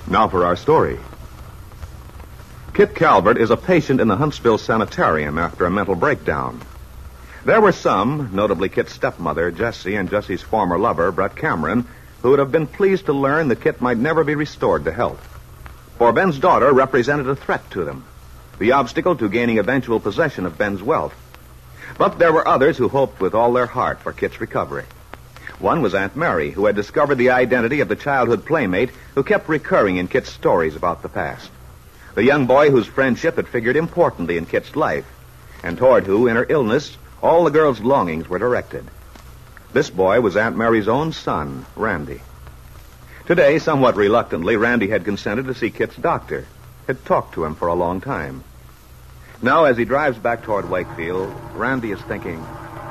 Now for our story. Kit Calvert is a patient in the Huntsville Sanitarium after a mental breakdown. There were some, notably Kit's stepmother, Jessie, and Jessie's former lover, Brett Cameron, who would have been pleased to learn that Kit might never be restored to health. For Ben's daughter represented a threat to them, the obstacle to gaining eventual possession of Ben's wealth. But there were others who hoped with all their heart for Kit's recovery. One was Aunt Mary, who had discovered the identity of the childhood playmate who kept recurring in Kit's stories about the past. The young boy whose friendship had figured importantly in Kit's life, and toward who, in her illness, all the girl's longings were directed. This boy was Aunt Mary's own son, Randy. Today, somewhat reluctantly, Randy had consented to see Kit's doctor, had talked to him for a long time. Now, as he drives back toward Wakefield, Randy is thinking,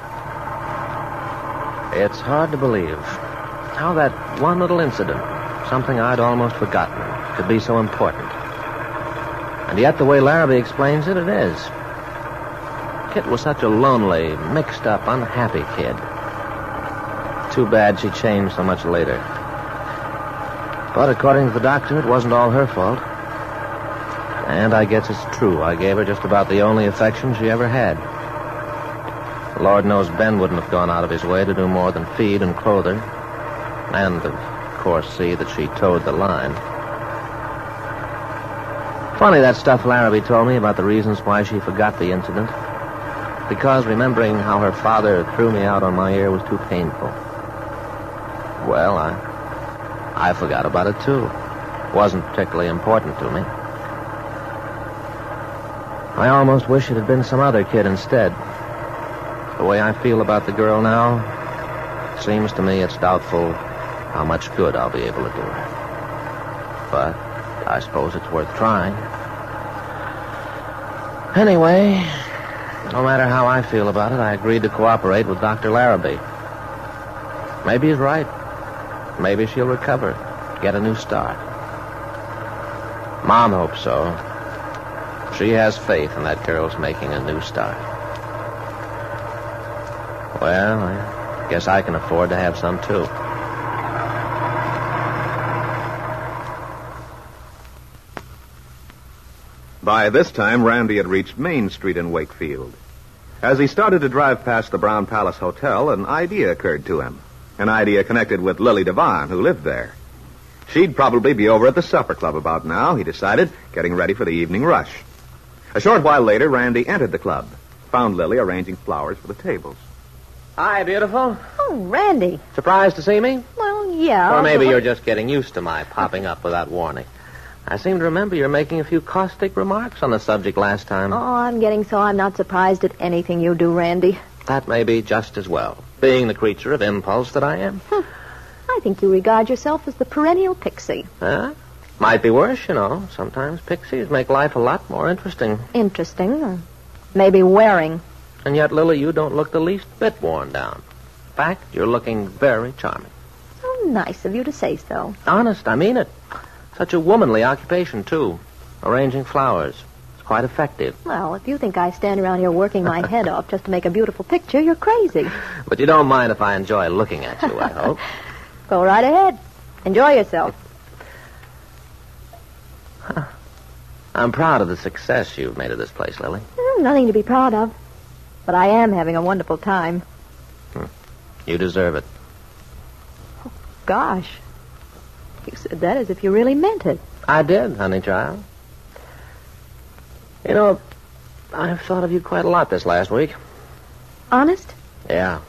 it's hard to believe how that one little incident, something I'd almost forgotten, could be so important. And yet, the way Larrabee explains it, it is. Kit was such a lonely, mixed-up, unhappy kid. Too bad she changed so much later. But according to the doctor, it wasn't all her fault. And I guess it's true. I gave her just about the only affection she ever had. Lord knows Ben wouldn't have gone out of his way to do more than feed and clothe her. And, of course, see that she towed the line. Funny, that stuff Larrabee told me about the reasons why she forgot the incident. Because remembering how her father threw me out on my ear was too painful. Well, I forgot about it, too. It wasn't particularly important to me. I almost wish it had been some other kid instead. The way I feel about the girl now, it seems to me it's doubtful how much good I'll be able to do her. But I suppose it's worth trying. Anyway, no matter how I feel about it, I agreed to cooperate with Dr. Larrabee. Maybe he's right. Maybe she'll recover, get a new start. Mom hopes so. She has faith in that girl's making a new start. Well, I guess I can afford to have some, too. By this time, Randy had reached Main Street in Wakefield. As he started to drive past the Brown Palace Hotel, an idea occurred to him. An idea connected with Lily Devon, who lived there. She'd probably be over at the supper club about now, he decided, getting ready for the evening rush. A short while later, Randy entered the club, found Lily arranging flowers for the tables. Hi, beautiful. Oh, Randy. Surprised to see me? Well, yeah. Or maybe you're just getting used to my popping up without warning. I seem to remember you're making a few caustic remarks on the subject last time. Oh, I'm getting so I'm not surprised at anything you do, Randy. That may be just as well, being the creature of impulse that I am. I think you regard yourself as the perennial pixie. Huh? Might be worse, you know. Sometimes pixies make life a lot more interesting. Interesting. Or maybe wearing. And yet, Lily, you don't look the least bit worn down. In fact, you're looking very charming. So nice of you to say so. Honest, I mean it. Such a womanly occupation, too. Arranging flowers. It's quite effective. Well, if you think I stand around here working my head off just to make a beautiful picture, you're crazy. But you don't mind if I enjoy looking at you, I hope. Go right ahead. Enjoy yourself. Huh. I'm proud of the success you've made of this place, Lily. Nothing to be proud of. But I am having a wonderful time. You deserve it. Oh, gosh. You said that as if you really meant it. I did, honey child. You know, I've thought of you quite a lot this last week. Honest? Yeah.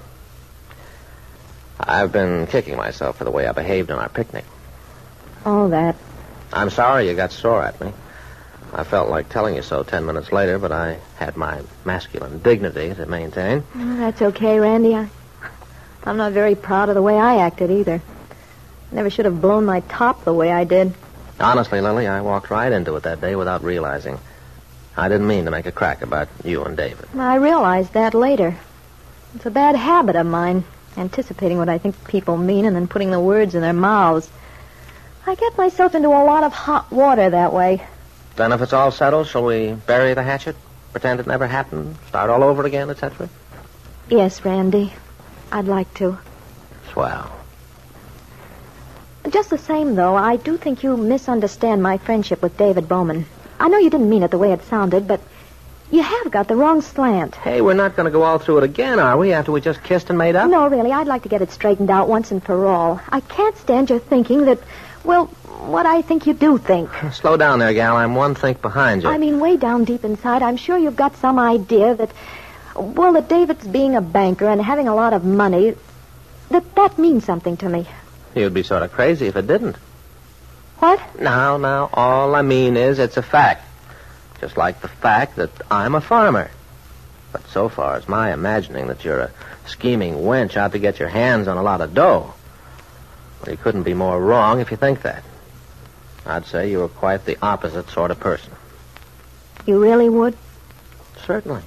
I've been kicking myself for the way I behaved on our picnic. Oh, that. I'm sorry you got sore at me. I felt like telling you so 10 minutes later, but I had my masculine dignity to maintain. Oh, that's okay, Randy. I'm not very proud of the way I acted either. Never should have blown my top the way I did. Honestly, Lily, I walked right into it that day without realizing. I didn't mean to make a crack about you and David. I realized that later. It's a bad habit of mine, anticipating what I think people mean and then putting the words in their mouths. I get myself into a lot of hot water that way. Then if it's all settled, shall we bury the hatchet? Pretend it never happened? Start all over again, etc.? Yes, Randy. I'd like to. Swell. Just the same, though, I do think you misunderstand my friendship with David Bowman. I know you didn't mean it the way it sounded, but you have got the wrong slant. Hey, we're not going to go all through it again, are we, after we just kissed and made up? No, really, I'd like to get it straightened out once and for all. I can't stand your thinking that, well, what I think you do think. Slow down there, gal. I'm one think behind you. I mean, way down deep inside, I'm sure you've got some idea that, well, that David's being a banker and having a lot of money, that means something to me. You'd be sort of crazy if it didn't. What? Now, all I mean is it's a fact. Just like the fact that I'm a farmer. But so far as my imagining that you're a scheming wench out to get your hands on a lot of dough, well, you couldn't be more wrong if you think that. I'd say you were quite the opposite sort of person. You really would? Certainly.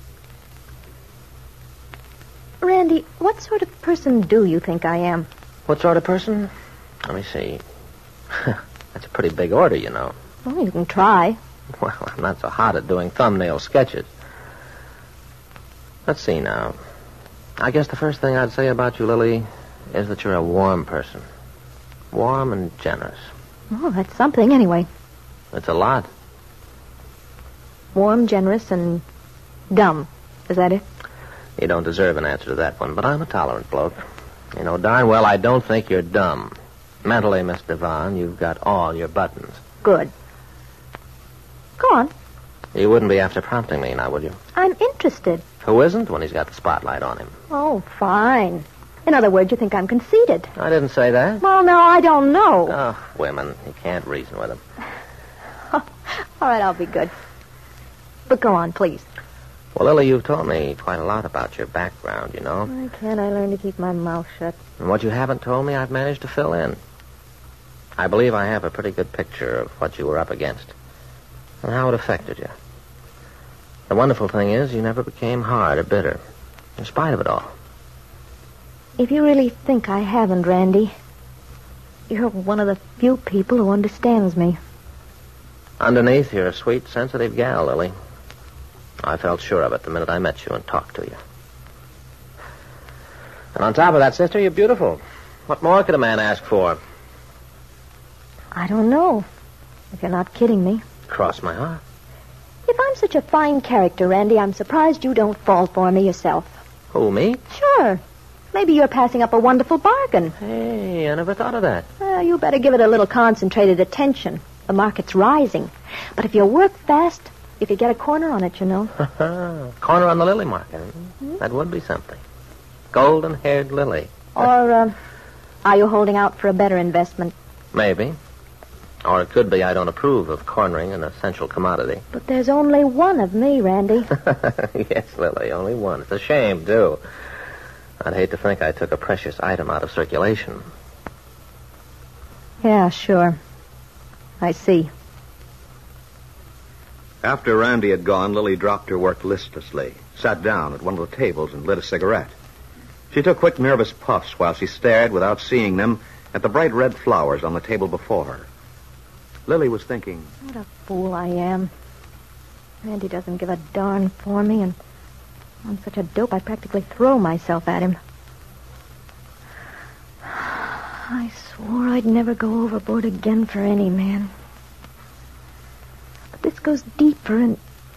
Randy, what sort of person do you think I am? What sort of person? Let me see. That's a pretty big order, you know. Well, you can try. Well, I'm not so hot at doing thumbnail sketches. Let's see now. I guess the first thing I'd say about you, Lily, is that you're a warm person. Warm and generous. Oh, that's something anyway. It's a lot. Warm, generous, and dumb. Is that it? You don't deserve an answer to that one, but I'm a tolerant bloke. You know darn well I don't think you're dumb. Mentally, Miss Devon, you've got all your buttons. Good. Go on. You wouldn't be after prompting me, now, would you? I'm interested. Who isn't when he's got the spotlight on him? Oh, fine. In other words, you think I'm conceited. I didn't say that. Well, no, I don't know. Oh, women. You can't reason with them. All right, I'll be good. But go on, please. Well, Lily, you've told me quite a lot about your background, you know. Why can't I learn to keep my mouth shut? And what you haven't told me, I've managed to fill in. I believe I have a pretty good picture of what you were up against and how it affected you. The wonderful thing is you never became hard or bitter, in spite of it all. If you really think I haven't, Randy, you're one of the few people who understands me. Underneath, you're a sweet, sensitive gal, Lily. I felt sure of it the minute I met you and talked to you. And on top of that, sister, you're beautiful. What more could a man ask for? I don't know, if you're not kidding me. Cross my heart. If I'm such a fine character, Randy, I'm surprised you don't fall for me yourself. Who, me? Sure. Maybe you're passing up a wonderful bargain. Hey, I never thought of that. You better give it a little concentrated attention. The market's rising. But if you work fast, you could get a corner on it, you know. Corner on the lily market. Mm-hmm. That would be something. Golden-haired Lily. Or, are you holding out for a better investment? Maybe. Or it could be I don't approve of cornering an essential commodity. But there's only one of me, Randy. Yes, Lily, only one. It's a shame, too. I'd hate to think I took a precious item out of circulation. Yeah, sure. I see. After Randy had gone, Lily dropped her work listlessly, sat down at one of the tables and lit a cigarette. She took quick, nervous puffs while she stared, without seeing them, at the bright red flowers on the table before her. Lily was thinking, what a fool I am. Randy doesn't give a darn for me, and I'm such a dope I practically throw myself at him. I swore I'd never go overboard again for any man. But this goes deeper and...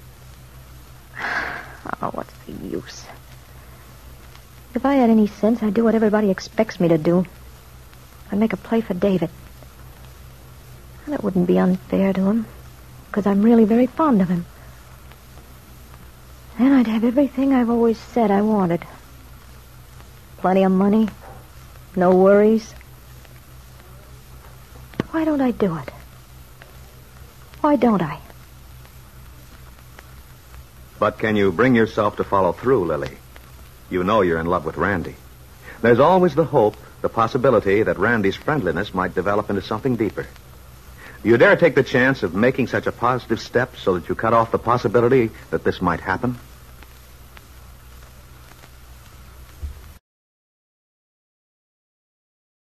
Oh, what's the use? If I had any sense, I'd do what everybody expects me to do. I'd make a play for David. And it wouldn't be unfair to him, because I'm really very fond of him. Then I'd have everything I've always said I wanted. Plenty of money, no worries. Why don't I do it? Why don't I? but can you bring yourself to follow through, Lily? You know you're in love with Randy. There's always the hope, the possibility that Randy's friendliness might develop into something deeper. Do you dare take the chance of making such a positive step so that you cut off the possibility that this might happen?